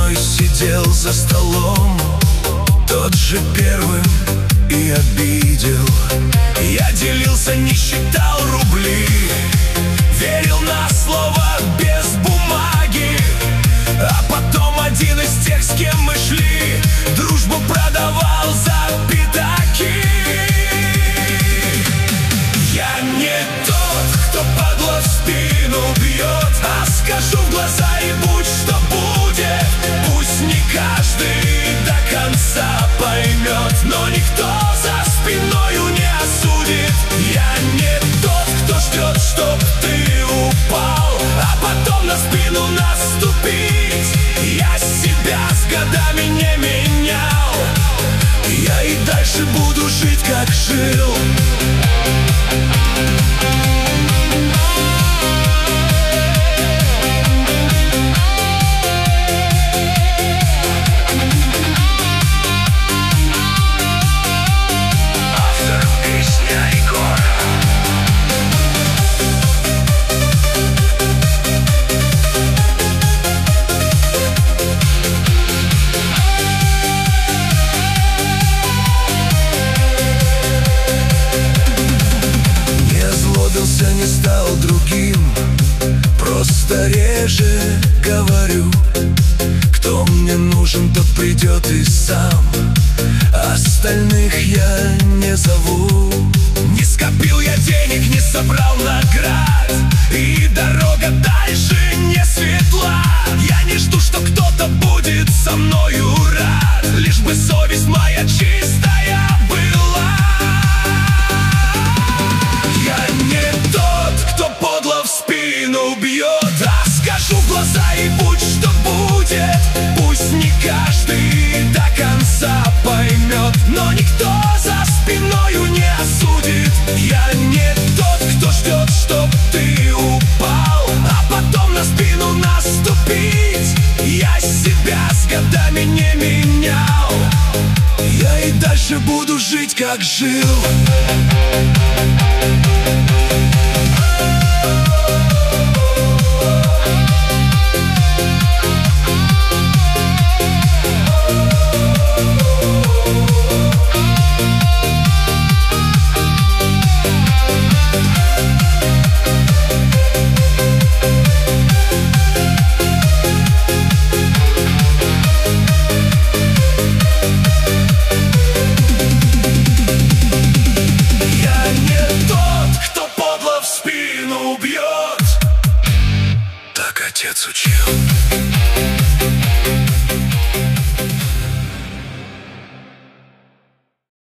мной сидел за столом, тот же первым и обидел. Я делился, не считал рубли, верил на слово без бумаги. А потом один из тех, с кем мы шли, дружбу продавал за пятаки. Я не тот, кто подло в спину бьет, а скажу в глаза и будь что будет. Пусть не каждый до конца поймет, но никто за спиною не осудит. Я не тот, кто ждет, чтоб ты упал, а потом на спину наступить. Я себя с годами не менял, я и дальше буду жить, как жил. Не стал другим, просто реже говорю. Кто мне нужен, тот придет и сам, остальных я не зову. Не скопил я денег, не собрал наград, и дорога дальше не светла. Я не жду, что кто-то будет со мною рад, лишь бы совесть моя чистая была. Я не тот, кто подло в спину бьет, а скажу в глаза и будь что будет. Пусть не каждый до конца поймет, но никто за спиною не осудит. Я не тот, кто ждет, чтоб ты упал, а потом на спину наступить. Я себя с годами не менял, я и дальше буду жить, как жил. Отец учил.